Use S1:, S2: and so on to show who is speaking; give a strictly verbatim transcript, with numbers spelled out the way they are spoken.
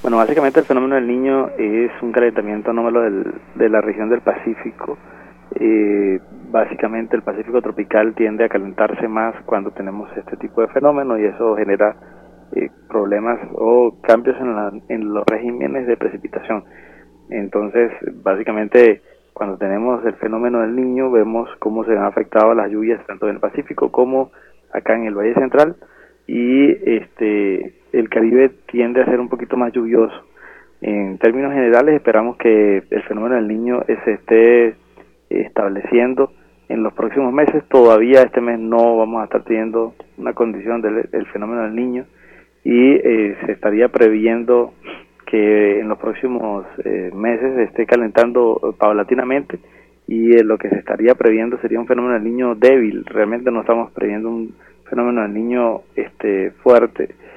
S1: Bueno, básicamente el fenómeno del Niño es un calentamiento anómalo del, de la región del Pacífico. Eh, básicamente el Pacífico tropical tiende a calentarse más cuando tenemos este tipo de fenómeno y eso genera eh, problemas o cambios en, la, en los regímenes de precipitación. Entonces, básicamente, cuando tenemos el fenómeno del Niño, vemos cómo se han afectado las lluvias tanto en el Pacífico como acá en el Valle Central, y este el Caribe tiende a ser un poquito más lluvioso. En términos generales, esperamos que el fenómeno del Niño se esté estableciendo en los próximos meses. Todavía este mes no vamos a estar teniendo una condición del, del fenómeno del Niño, y eh, se estaría previendo que en los próximos eh, meses se esté calentando paulatinamente, y eh, lo que se estaría previendo sería un fenómeno del Niño débil. Realmente no estamos previendo un fenómeno del Niño este fuerte,